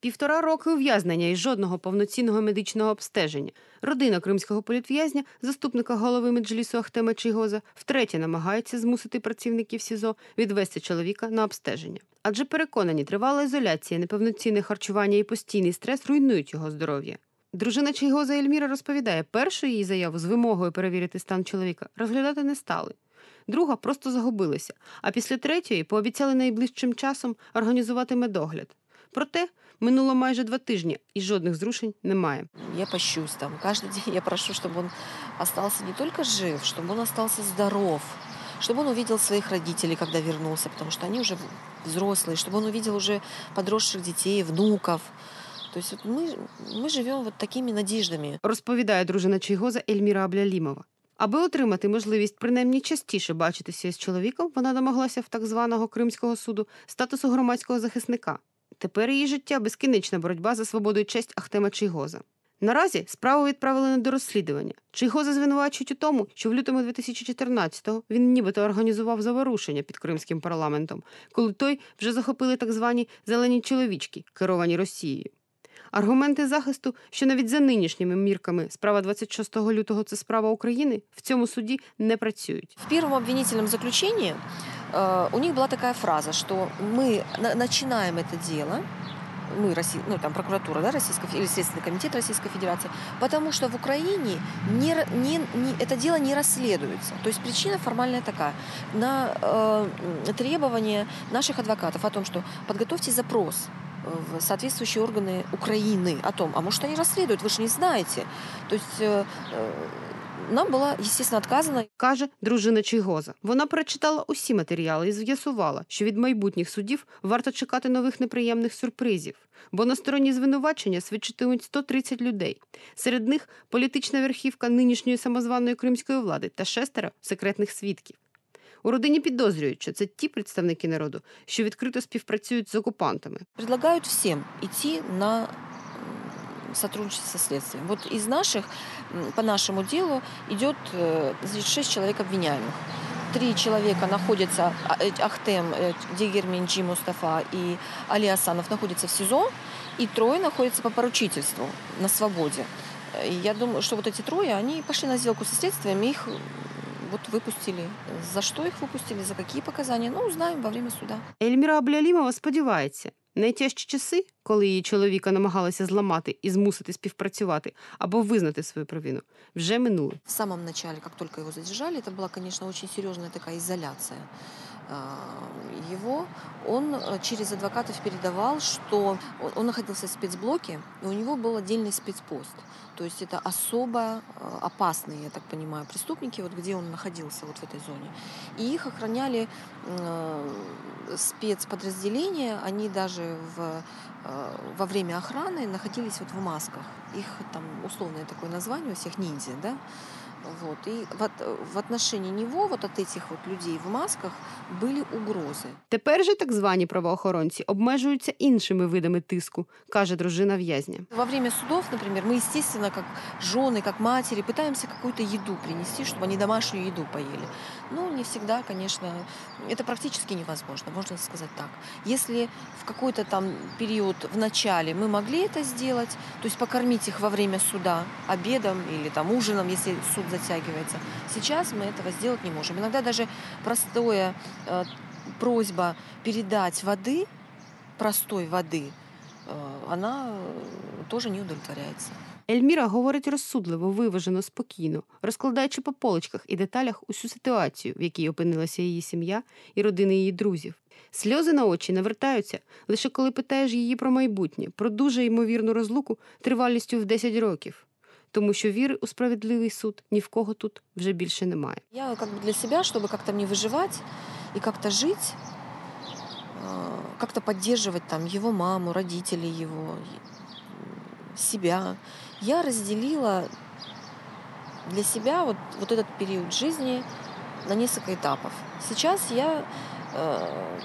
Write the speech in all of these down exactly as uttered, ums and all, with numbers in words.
Півтора роки ув'язнення і жодного повноцінного медичного обстеження. Родина кримського політв'язня, заступника голови Меджлісу Ахтема Чийгоза, втретє намагається змусити працівників СІЗО відвести чоловіка на обстеження. Адже переконані, тривала ізоляція, неповноцінне харчування і постійний стрес руйнують його здоров'я. Дружина Чийгоза Ельміра розповідає, першу її заяву з вимогою перевірити стан чоловіка розглядати не стали. Друга просто загубилася, а після третьої пообіцяли найближчим часом організувати медогляд. Проте минуло майже два тижні, і жодних зрушень немає. Я пощусь там. Каждый день я прошу, чтобы он остался не только жив, чтобы он остался здоров, чтобы он увидел своих родителей, когда вернулся, потому что они уже взрослые, чтобы он увидел уже подросших детей, внуков. То есть вот мы, мы живем вот такими надеждами. Розповідає дружина Чийгоза Ельміра Аблялімова. Аби отримати можливість принаймні частіше бачитися з чоловіком, вона домоглася в так званого Кримського суду статусу громадського захисника. Тепер її життя – безкінечна боротьба за свободу і честь Ахтема Чийгоза. Наразі справу відправили на дорозслідування. Чийгоза звинувачують у тому, що в лютому дві тисячі чотирнадцятого він нібито організував заворушення під кримським парламентом, коли той вже захопили так звані «зелені чоловічки», керовані Росією. Аргументи захисту, що навіть за нинішніми мірками справа двадцять шостого лютого – це справа України, в цьому суді не працюють. В первом обвинительном заключении э, у них была такая фраза, что мы на- начинаем это дело, мы, Россия, ну, там, прокуратура, да, Российской, или Следственный комитет Российской Федерации, потому что в Украине не, ра- не, не, это дело не расследуется. То есть причина формальная такая. На э, требование наших адвокатов о том, что подготовьте запрос в соответствующие органы Украины о том, а может они расследуют, вы же не знаете. То есть э, э, нам було, звісно, відказано. Каже дружина Чийгоза. Вона перечитала усі матеріали і з'ясувала, що від майбутніх судів варто чекати нових неприємних сюрпризів. Бо на стороні звинувачення свідчитимуть сто тридцять людей. Серед них політична верхівка нинішньої самозваної кримської влади та шестеро секретних свідків. У родині підозрюють, що це ті представники народу, що відкрито співпрацюють з окупантами. Предлагают всем идти на м, сотрудничество со следствием. Вот из наших, м, по нашему делу, идет э, значит, шесть человек обвиняемых. Три человека находятся, а, э, Ахтем, э, Дегерменджи Мустафа и Али Асанов находятся в СИЗО, и трое находятся по поручительству на свободе. И я думаю, что вот эти трое, они пошли на сделку со следствием, и их вот выпустили. За что их выпустили, за какие показания, ну, узнаем во время суда. Ельміра Аблялімова сподівається, найтяжчі часи, коли її чоловіка намагалися зламати і змусити співпрацювати або визнати свою провину, вже минули. В самом начале, как только его задержали, это была, конечно, очень серьезная такая изоляция его. Он э, через адвокатов передавал, что он, он находился в спецблоке, и у него был отдельный спецпост. То есть это особо э, опасные, я так понимаю, преступники, вот где он находился вот в этой зоне. И их охраняли э, спецподразделения, они даже в, э, во время охраны находились вот в масках. Их там условное такое название у всех ниндзя, да? Вот. И в, в отношении него, вот от этих вот людей в масках, были угрози. Тепер же так звані правоохоронці обмежуються іншими видами тиску, каже дружина в'язня. Во время судов, например, мы, естественно, как жены, как матери, пытаемся какую-то еду принести, чтобы они домашнюю еду поели. Но не всегда, конечно, это практически невозможно, можно сказать так. Если в какой-то там период в начале мы могли это сделать, то есть покормить их во время суда обедом или там ужином, если суд затягивается, сейчас мы этого сделать не можем. Иногда даже простое э, просьба передать воды, простой воды, э, она тоже не удовлетворяется. Ельміра говорить розсудливо, виважено, спокійно, розкладаючи по поличках і деталях усю ситуацію, в якій опинилася її сім'я і родини її друзів. Сльози на очі навертаються, лише коли питаєш її про майбутнє, про дуже ймовірну розлуку тривалістю в десять років. Тому що віри у справедливий суд ні в кого тут вже більше немає. Я как бы для себя, чтобы как-то мне выживать и как-то жить, как-то поддерживать там его маму, родителей его, себя, я разделила для себя вот, вот этот период жизни на несколько этапов. Сейчас я э,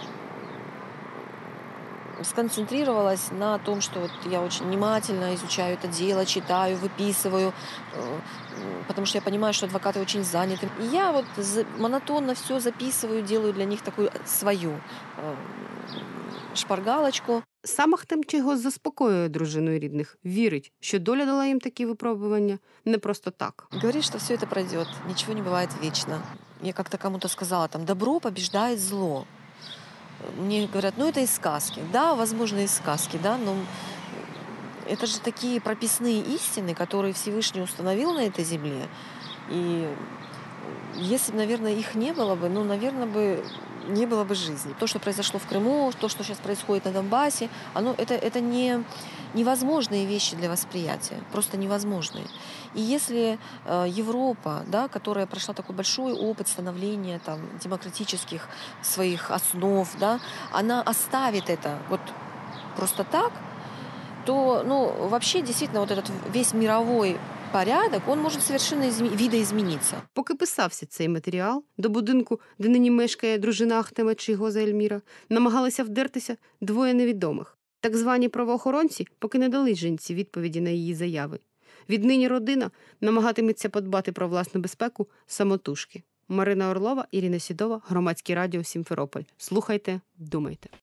сконцентрировалась на том, что вот я очень внимательно изучаю это дело, читаю, выписываю, э, потому что я понимаю, что адвокаты очень заняты. И я вот монотонно все записываю, делаю для них такую свою э, шпаргалочку. Сам Ахтем-Чийгоз заспокоює дружину і рідних, вірить, що доля дала їм такі випробування не просто так. Говорит, что все это пройдет, ничего не бывает вечно. Я как-то кому-то сказала, там, добро побеждает зло. Мне говорят, ну это из сказки. Да, возможно, из сказки, да, но это же такие прописные истины, которые Всевышний установил на этой земле. И если бы, наверное, их не было бы, ну, наверное, бы не было бы жизни. То, что произошло в Крыму, то, что сейчас происходит на Донбассе, оно, это, это не, невозможные вещи для восприятия, просто невозможные. И если э, Европа, да, которая прошла такой большой опыт становления там, демократических своих основ, да, она оставит это вот просто так, то ну, вообще действительно вот этот весь мировой порядок, он может совершенно изме- видоизмениться. Поки писався цей матеріал, до будинку, де нині мешкає дружина Ахтема Чийгоза Ельміра, намагалися вдертися двоє невідомих. Так звані правоохоронці поки не дали жінці відповіді на її заяви. Віднині родина намагатиметься подбати про власну безпеку самотужки. Марина Орлова, Ірина Сідова, Громадське радіо Сімферополь. Слухайте, думайте.